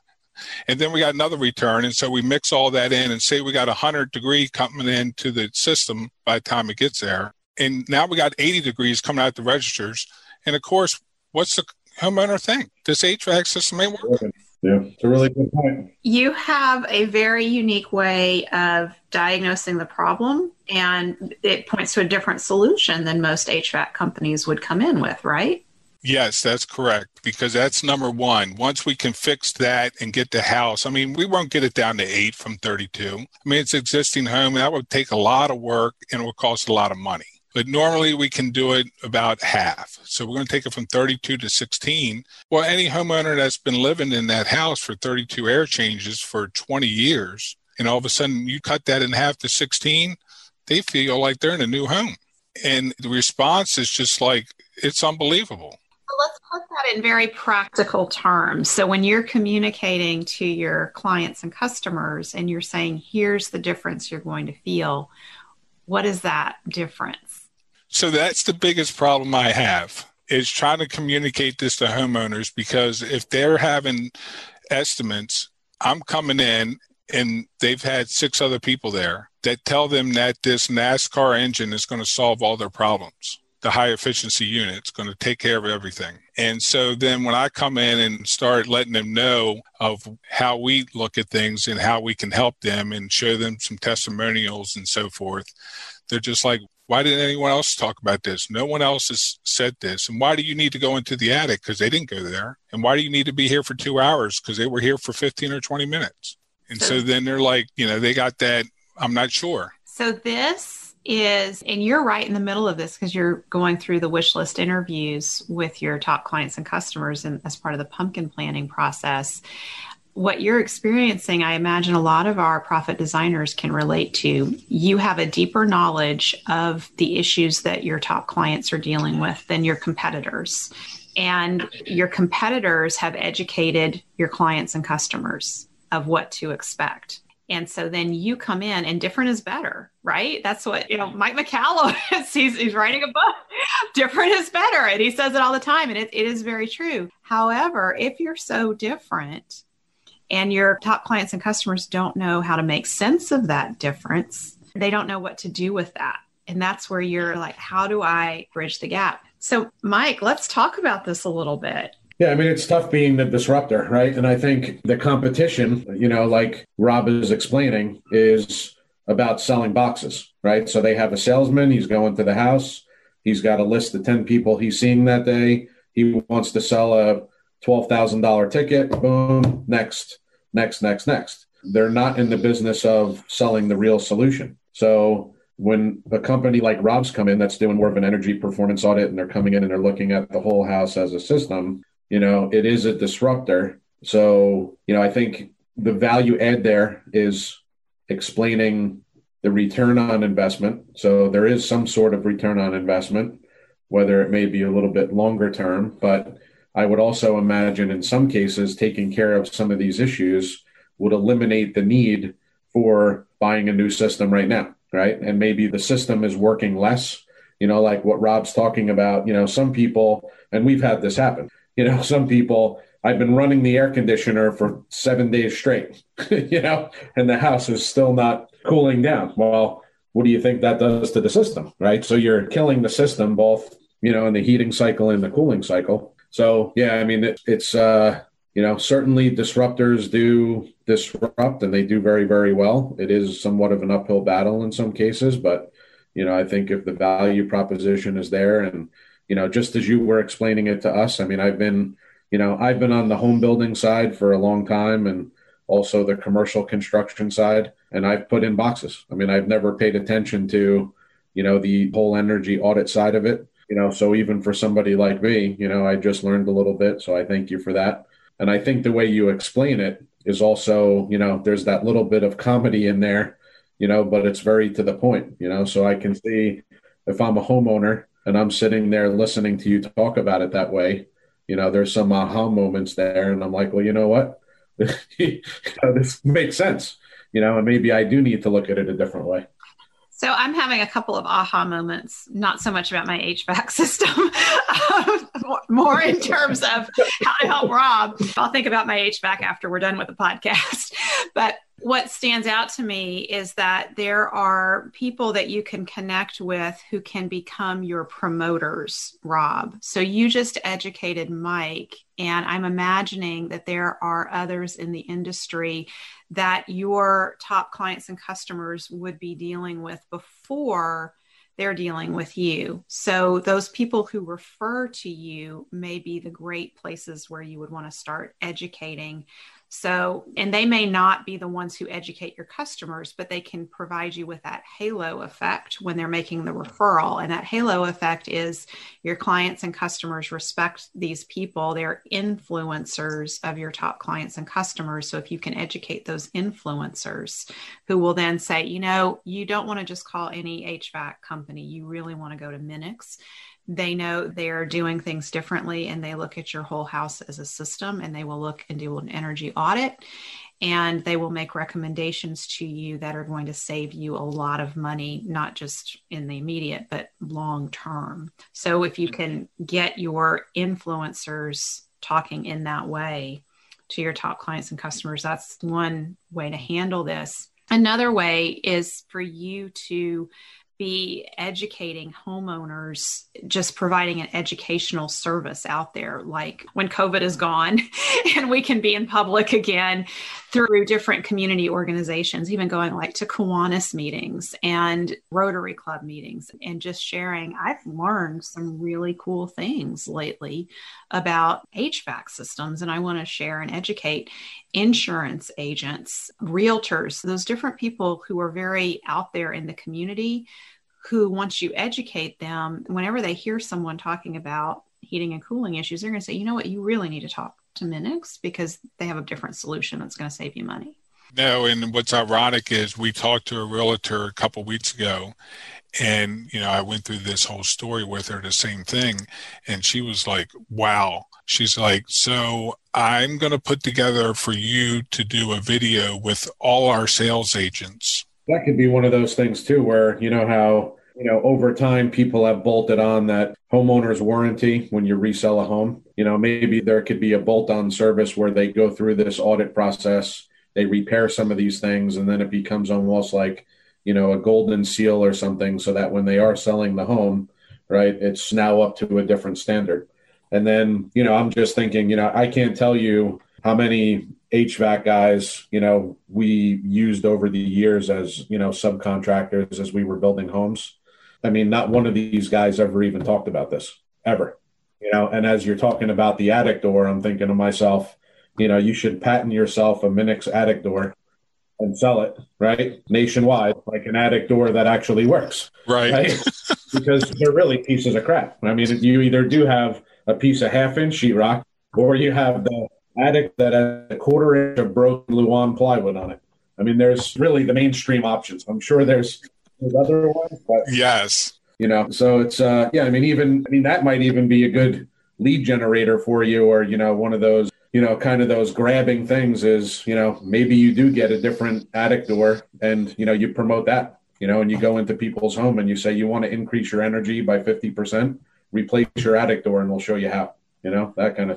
Speaker 2: and then we got another return, and so we mix all that in and say we got one hundred degree coming into the system by the time it gets there, and now we got eighty degrees coming out the registers. And of course, what's the homeowner think? This H V A C system ain't working.
Speaker 5: Yeah, it's a really good point.
Speaker 3: You have a very unique way of diagnosing the problem, and it points to a different solution than most H V A C companies would come in with, right?
Speaker 2: Yes, that's correct, because that's number one. Once we can fix that and get the house, I mean, we won't get it down to eight from thirty-two. I mean, it's an existing home, and that would take a lot of work, and it would cost a lot of money. But normally we can do it about half. So we're going to take it from thirty-two to sixteen. Well, any homeowner that's been living in that house for thirty-two air changes for twenty years, and all of a sudden you cut that in half to sixteen, they feel like they're in a new home. And the response is just like, it's unbelievable.
Speaker 3: Let's put that in very practical terms. So when you're communicating to your clients and customers and you're saying, here's the difference you're going to feel, what is that difference?
Speaker 2: So that's the biggest problem I have, is trying to communicate this to homeowners, because if they're having estimates, I'm coming in and they've had six other people there that tell them that this NASCAR engine is going to solve all their problems. The high efficiency unit is going to take care of everything. And so then when I come in and start letting them know of how we look at things and how we can help them and show them some testimonials and so forth, they're just like, why didn't anyone else talk about this? No one else has said this. And why do you need to go into the attic? Because they didn't go there. And why do you need to be here for two hours? Because they were here for fifteen or twenty minutes. And so then they're like, you know, they got that, I'm not sure.
Speaker 3: So this is, and you're right in the middle of this because you're going through the wish list interviews with your top clients and customers and as part of the pumpkin planning process. What you're experiencing, I imagine a lot of our profit designers can relate to. You have a deeper knowledge of the issues that your top clients are dealing with than your competitors. And your competitors have educated your clients and customers of what to expect. And so then you come in and different is better, right? That's what, you know, Mike McCallum is, he's, he's writing a book, different is better. And he says it all the time. And it, it is very true. However, if you're so different, and your top clients and customers don't know how to make sense of that difference, they don't know what to do with that. And that's where you're like, how do I bridge the gap? So, Mike, let's talk about this a little bit.
Speaker 5: Yeah, I mean, it's tough being the disruptor, right? And I think the competition, you know, like Rob is explaining, is about selling boxes, right? So they have a salesman, he's going to the house, he's got a list of ten people he's seeing that day. He wants to sell a twelve thousand dollars ticket, boom, next. Next, next, next. They're not in the business of selling the real solution. So when a company like Rob's come in that's doing more of an energy performance audit and they're coming in and they're looking at the whole house as a system, you know, it is a disruptor. So, you know, I think the value add there is explaining the return on investment. So there is some sort of return on investment, whether it may be a little bit longer term, but I would also imagine in some cases, taking care of some of these issues would eliminate the need for buying a new system right now, right? And maybe the system is working less, you know, like what Rob's talking about. You know, some people, and we've had this happen, you know, some people I've been running the air conditioner for seven days straight, you know, and the house is still not cooling down. Well, what do you think that does to the system, right? So you're killing the system, both, you know, in the heating cycle and the cooling cycle. So, yeah, I mean, it, it's, uh, you know, certainly disruptors do disrupt and they do very, very well. It is somewhat of an uphill battle in some cases, but, you know, I think if the value proposition is there and, you know, just as you were explaining it to us, I mean, I've been, you know, I've been on the home building side for a long time and also the commercial construction side, and I've put in boxes. I mean, I've never paid attention to, you know, the whole energy audit side of it, you know, so even for somebody like me, you know, I just learned a little bit. So I thank you for that. And I think the way you explain it is also, you know, there's that little bit of comedy in there, you know, but it's very to the point, you know, so I can see if I'm a homeowner and I'm sitting there listening to you talk about it that way, you know, there's some aha moments there. And I'm like, well, you know what? You know, this makes sense, you know, and maybe I do need to look at it a different way.
Speaker 3: So I'm having a couple of aha moments, not so much about my H V A C system, um, more in terms of how to help Rob. I'll think about my H V A C after we're done with the podcast. But what stands out to me is that there are people that you can connect with who can become your promoters, Rob. So you just educated Mike, and I'm imagining that there are others in the industry that your top clients and customers would be dealing with before they're dealing with you. So those people who refer to you may be the great places where you would want to start educating. So, and they may not be the ones who educate your customers, but they can provide you with that halo effect when they're making the referral. And that halo effect is your clients and customers respect these people. They're influencers of your top clients and customers. So if you can educate those influencers who will then say, you know, you don't want to just call any H V A C company. You really want to go to Minix. They know they're doing things differently, and they look at your whole house as a system, and they will look and do an energy audit, and they will make recommendations to you that are going to save you a lot of money, not just in the immediate, but long term. So if you can get your influencers talking in that way to your top clients and customers, that's one way to handle this. Another way is for you to be educating homeowners, just providing an educational service out there. Like when COVID is gone and we can be in public again through different community organizations, even going like to Kiwanis meetings and Rotary Club meetings and just sharing. I've learned some really cool things lately about H V A C systems, and I want to share and educate insurance agents, realtors, those different people who are very out there in the community, who once you educate them, whenever they hear someone talking about heating and cooling issues, they're going to say, you know what, you really need to talk to Minix because they have a different solution that's going to save you money.
Speaker 2: No, and what's ironic is we talked to a realtor a couple of weeks ago, and, you know, I went through this whole story with her, the same thing. And she was like, wow. She's like, so I'm going to put together for you to do a video with all our sales agents.
Speaker 5: That could be one of those things too, where, you know, how, you know, over time people have bolted on that homeowner's warranty when you resell a home. You know, maybe there could be a bolt-on service where they go through this audit process, they repair some of these things, and then it becomes almost like, you know, a golden seal or something, so that when they are selling the home, right, it's now up to a different standard. And then, you know, I'm just thinking, you know, I can't tell you how many H V A C guys, you know, we used over the years as, you know, subcontractors as we were building homes. I mean, not one of these guys ever even talked about this, ever. You know, and as you're talking about the attic door, I'm thinking to myself, you know, you should patent yourself a Minix attic door and sell it, right? Nationwide, like an attic door that actually works.
Speaker 2: Right. right?
Speaker 5: Because they're really pieces of crap. I mean, you either do have a piece of half inch sheetrock or you have the attic that has a quarter inch of broken Luan plywood on it. I mean, there's really the mainstream options. I'm sure there's, there's other ones, but
Speaker 2: yes,
Speaker 5: you know, so it's, uh, yeah, I mean, even, I mean, that might even be a good lead generator for you, or, you know, one of those, you know, kind of those grabbing things is, you know, maybe you do get a different attic door and, you know, you promote that, you know, and you go into people's home and you say, you want to increase your energy by fifty percent, replace your attic door and we'll show you how, you know, that kind of thing.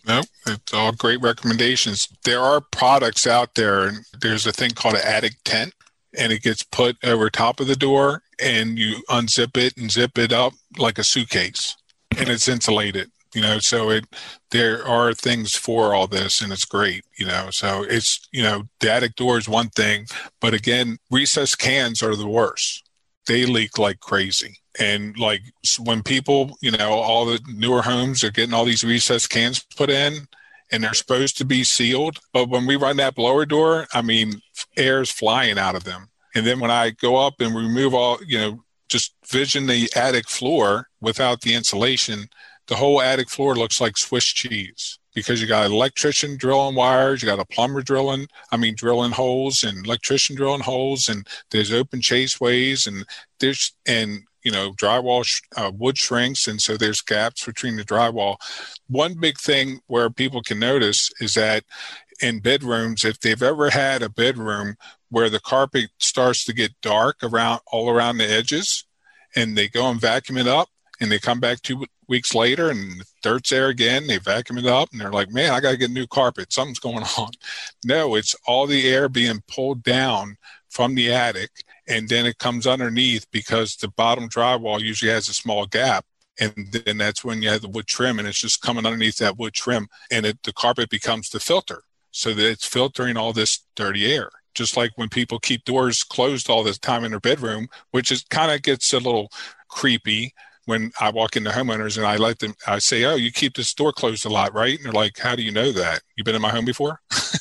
Speaker 2: No, it's all great recommendations. There are products out there, and there's a thing called an attic tent, and it gets put over top of the door, and you unzip it and zip it up like a suitcase, and it's insulated. You know, so it there are things for all this, and it's great. You know, so it's you know the attic door is one thing, but again, recessed cans are the worst. They leak like crazy. And like when people, you know, all the newer homes are getting all these recessed cans put in and they're supposed to be sealed. But when we run that blower door, I mean, air is flying out of them. And then when I go up and remove all, you know, just vision the attic floor without the insulation, the whole attic floor looks like Swiss cheese. Because you got an electrician drilling wires, you got a plumber drilling, I mean, drilling holes, and electrician drilling holes, and there's open chaseways, and there's, and, you know, drywall, sh- uh, wood shrinks, and so there's gaps between the drywall. One big thing where people can notice is that in bedrooms, if they've ever had a bedroom where the carpet starts to get dark around, all around the edges, and they go and vacuum it up, and they come back two weeks later and the dirt's there again, they vacuum it up and they're like, man, I got to get new carpet. Something's going on. No, it's all the air being pulled down from the attic and then it comes underneath because the bottom drywall usually has a small gap. And then that's when you have the wood trim and it's just coming underneath that wood trim and it, the carpet becomes the filter so that it's filtering all this dirty air. Just like when people keep doors closed all the time in their bedroom, which is kind of gets a little creepy. When I walk into homeowners and I let them, I say, oh, you keep this door closed a lot, right? And they're like, how do you know that? You've been in my home before?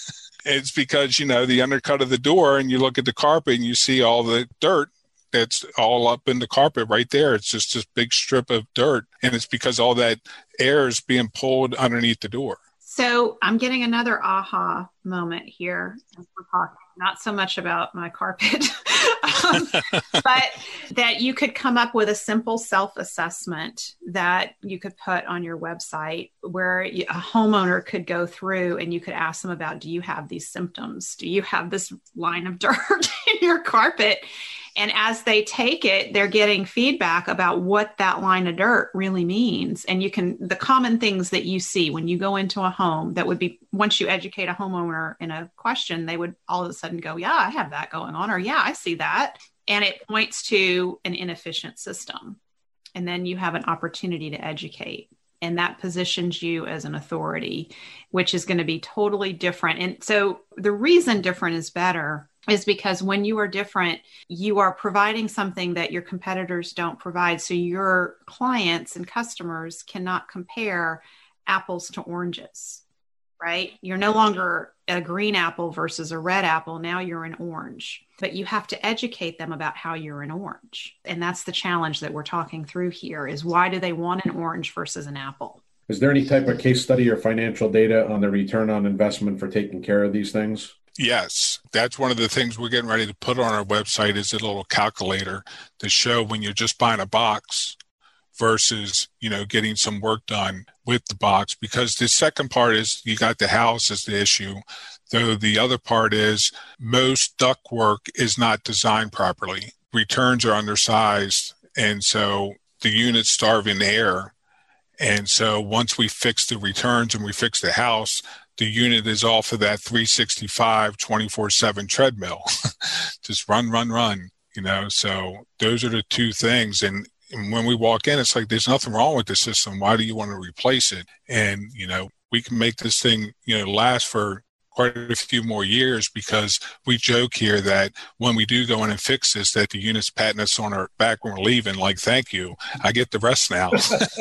Speaker 2: It's because, you know, the undercut of the door and you look at the carpet and you see all the dirt that's all up in the carpet right there. It's just this big strip of dirt. And it's because all that air is being pulled underneath the door.
Speaker 3: So I'm getting another aha moment here as we're talking, not so much about my carpet, um, but that you could come up with a simple self-assessment that you could put on your website where a homeowner could go through and you could ask them about, do you have these symptoms? Do you have this line of dirt in your carpet? And as they take it, they're getting feedback about what that line of dirt really means. And you can, the common things that you see when you go into a home that would be, once you educate a homeowner in a question, they would all of a sudden go, yeah, I have that going on, or yeah, I see that. And it points to an inefficient system. And then you have an opportunity to educate. And that positions you as an authority, which is going to be totally different. And so the reason different is better is because when you are different, you are providing something that your competitors don't provide. So your clients and customers cannot compare apples to oranges, right? You're no longer a green apple versus a red apple. Now you're an orange, but you have to educate them about how you're an orange. And that's the challenge that we're talking through here is why do they want an orange versus an apple?
Speaker 5: Is there any type of case study or financial data on the return on investment for taking care of these things?
Speaker 2: Yes, that's one of the things we're getting ready to put on our website is a little calculator to show when you're just buying a box versus, you know, getting some work done with the box. Because the second part is you got the house as the issue, though the other part is most duct work is not designed properly. Returns are undersized, and so the unit's starving air. And so once we fix the returns and we fix the house, the unit is off of that three sixty-five, twenty-four seven treadmill. Just run, run, run, you know. So those are the two things. And, and when we walk in, it's like, there's nothing wrong with the system. Why do you want to replace it? And, you know, we can make this thing, you know, last for quite a few more years because we joke here that when we do go in and fix this, that the unit's patting us on our back when we're leaving, like, thank you, I get the rest now.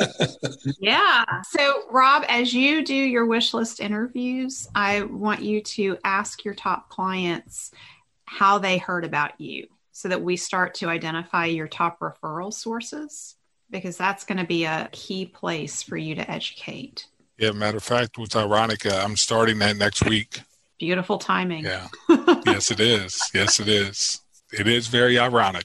Speaker 3: Yeah. So Rob, as you do your wish list interviews, I want you to ask your top clients how they heard about you so that we start to identify your top referral sources, because that's going to be a key place for you to educate.
Speaker 2: Yeah, matter of fact, what's ironic, uh, I'm starting that next week.
Speaker 3: Beautiful timing.
Speaker 2: Yeah. Yes, it is. Yes, it is. It is very ironic.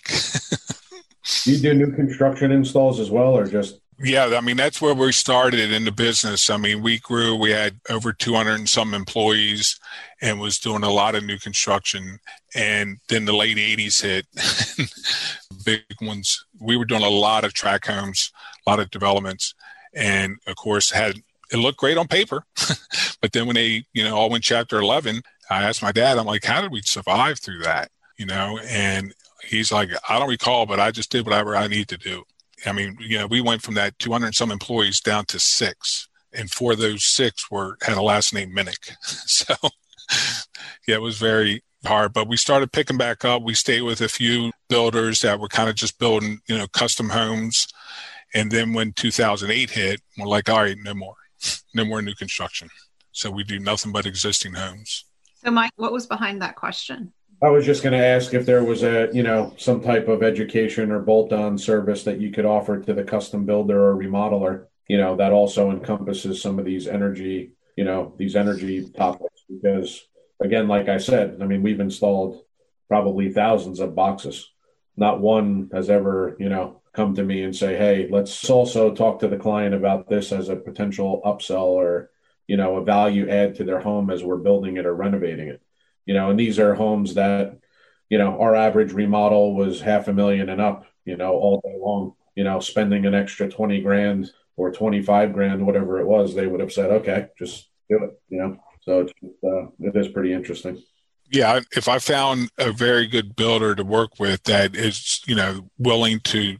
Speaker 5: Do you do new construction installs as well, or just?
Speaker 2: Yeah, I mean, that's where we started in the business. I mean, we grew, we had over two hundred and some employees and was doing a lot of new construction. And then the late eighties hit, big ones. We were doing a lot of tract homes, a lot of developments. And of course, had it looked great on paper. But then when they, you know, all went chapter eleven, I asked my dad, I'm like, how did we survive through that? You know, and he's like, I don't recall, but I just did whatever I need to do. I mean, you know, we went from that two hundred and some employees down to six, and four of those six were had a last name Minnick. So yeah, it was very hard, but we started picking back up. We stayed with a few builders that were kind of just building, you know, custom homes. And then when two thousand eight hit, we're like, all right, no more, no more new construction. So we do nothing but existing homes.
Speaker 3: So Mike, what was behind that question?
Speaker 5: I was just going to ask if there was a, you know, some type of education or bolt-on service that you could offer to the custom builder or remodeler, you know, that also encompasses some of these energy, you know, these energy topics. Because again, like I said, I mean, we've installed probably thousands of boxes. Not one has ever, you know, come to me and say, hey, let's also talk to the client about this as a potential upsell or, you know, a value add to their home as we're building it or renovating it. You know, and these are homes that, you know, our average remodel was half a million and up, you know, all day long, you know, spending an extra twenty grand or twenty-five grand, whatever it was, they would have said, okay, just do it, you know. So it's, uh, it is pretty interesting.
Speaker 2: Yeah, if I found a very good builder to work with that is, you know, willing to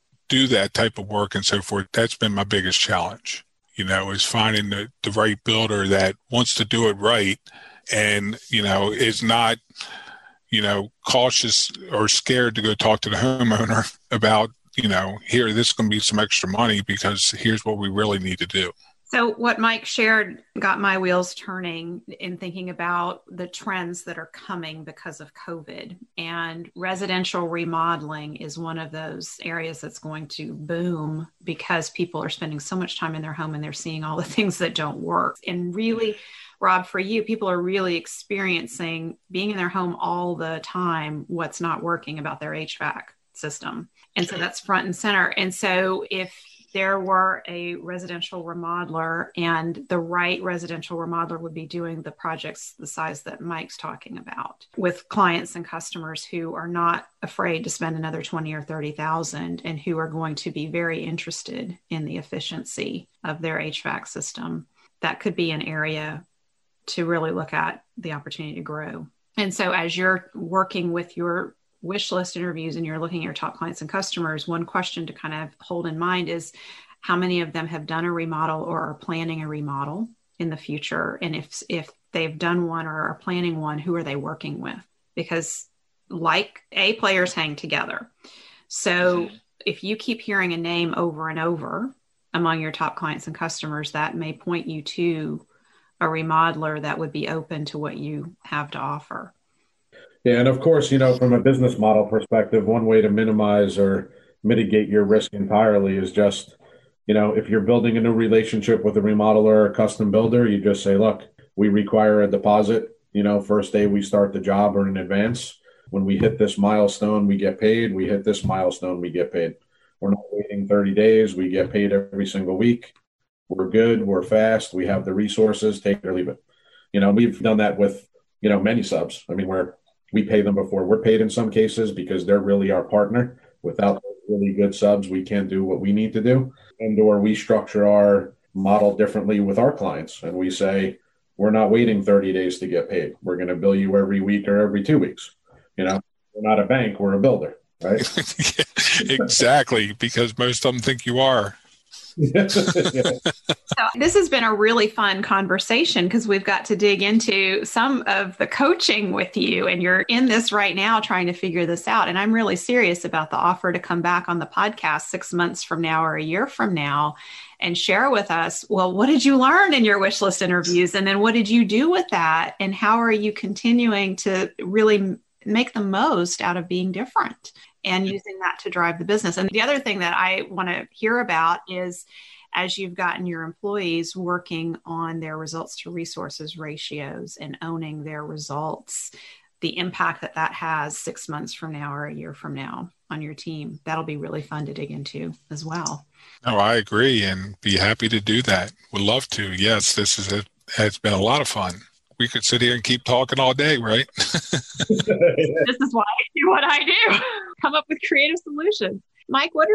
Speaker 2: do that type of work and so forth, that's been my biggest challenge, you know, is finding the, the right builder that wants to do it right and, you know, is not, you know, cautious or scared to go talk to the homeowner about, you know, here, this is going to be some extra money because here's what we really need to do.
Speaker 3: So what Mike shared got my wheels turning in thinking about the trends that are coming because of COVID. And residential remodeling is one of those areas that's going to boom because people are spending so much time in their home and they're seeing all the things that don't work. And really, Rob, for you, people are really experiencing being in their home all the time, what's not working about their H V A C system. And so that's front and center. And so if there were a residential remodeler and the right residential remodeler would be doing the projects the size that Mike's talking about with clients and customers who are not afraid to spend another twenty or thirty thousand and who are going to be very interested in the efficiency of their H V A C system. That could be an area to really look at the opportunity to grow. And so as you're working with your wish list interviews and you're looking at your top clients and customers, one question to kind of hold in mind is how many of them have done a remodel or are planning a remodel in the future? And if if they've done one or are planning one, who are they working with? Because like A players hang together. So if you keep hearing a name over and over among your top clients and customers, that may point you to a remodeler that would be open to what you have to offer.
Speaker 5: Yeah, and of course, you know, from a business model perspective, one way to minimize or mitigate your risk entirely is just, you know, if you're building a new relationship with a remodeler or a custom builder, you just say, look, we require a deposit, you know, first day we start the job or in advance. When we hit this milestone, we get paid. We hit this milestone, we get paid. We're not waiting thirty days. We get paid every single week. We're good. We're fast. We have the resources, take it or leave it. You know, we've done that with, you know, many subs. I mean, we're We pay them before we're paid in some cases because they're really our partner. Without really good subs, we can't do what we need to do. And or we structure our model differently with our clients. And we say, we're not waiting thirty days to get paid. We're going to bill you every week or every two weeks. You know, we're not a bank, we're a builder, right?
Speaker 2: Yeah, exactly, because most of them think you are.
Speaker 3: So this has been a really fun conversation because we've got to dig into some of the coaching with you, and you're in this right now trying to figure this out. And I'm really serious about the offer to come back on the podcast six months from now or a year from now and share with us, well, what did you learn in your wish list interviews? And then what did you do with that? And how are you continuing to really make the most out of being different and using that to drive the business? And the other thing that I want to hear about is as you've gotten your employees working on their results to resources ratios and owning their results, the impact that that has six months from now or a year from now on your team. That'll be really fun to dig into as well.
Speaker 2: No, I agree and be happy to do that. Would love to. Yes, this is a, it's been a lot of fun. We could sit here and keep talking all day, right?
Speaker 3: This is why I do what I do. Come up with creative solutions. Mike, what are some of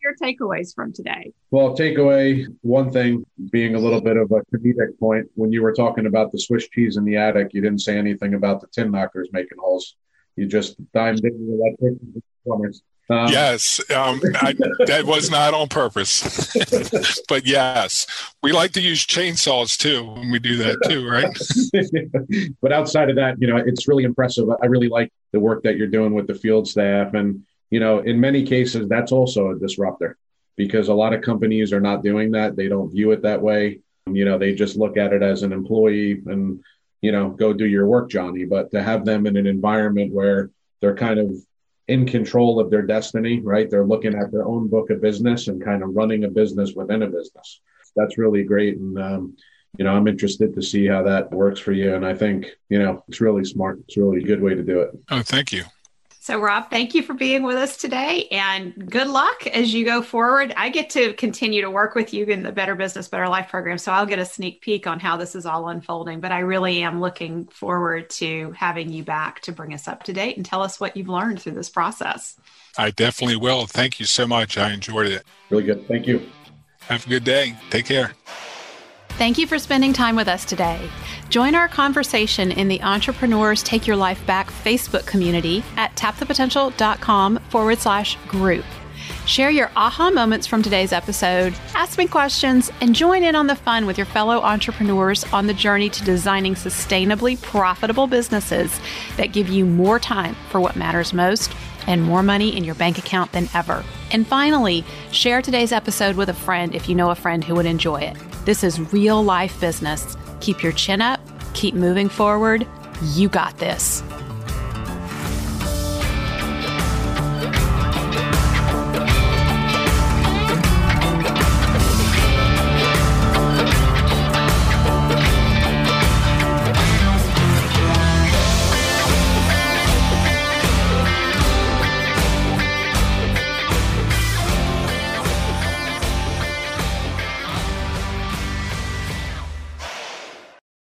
Speaker 3: your takeaways from today?
Speaker 5: Well, takeaway, one thing being a little bit of a comedic point, when you were talking about the Swiss cheese in the attic, you didn't say anything about the tin knockers making holes. You just dimed into the electricians and plumbers. Um,
Speaker 2: yes, um, I, that was not on purpose. But yes, we like to use chainsaws too when we do that too, right?
Speaker 5: But outside of that, you know, it's really impressive. I really like the work that you're doing with the field staff. And, you know, in many cases, that's also a disruptor because a lot of companies are not doing that. They don't view it that way. You know, they just look at it as an employee and, you know, go do your work, Johnny. But to have them in an environment where they're kind of in control of their destiny, right? They're looking at their own book of business and kind of running a business within a business. That's really great. And, um, you know, I'm interested to see how that works for you. And I think, you know, it's really smart. It's really a good way to do it.
Speaker 2: Oh, thank you.
Speaker 3: So, Rob, thank you for being with us today and good luck as you go forward. I get to continue to work with you in the Better Business, Better Life program, so I'll get a sneak peek on how this is all unfolding. But I really am looking forward to having you back to bring us up to date and tell us what you've learned through this process.
Speaker 2: I definitely will. Thank you so much. I enjoyed it.
Speaker 5: Really good. Thank you.
Speaker 2: Have a good day. Take care.
Speaker 4: Thank you for spending time with us today. Join our conversation in the Entrepreneurs Take Your Life Back Facebook community at tapthepotential.com forward slash group. Share your aha moments from today's episode, ask me questions, and join in on the fun with your fellow entrepreneurs on the journey to designing sustainably profitable businesses that give you more time for what matters most and more money in your bank account than ever. And finally, share today's episode with a friend if you know a friend who would enjoy it. This is real life business. Keep your chin up, keep moving forward. You got this.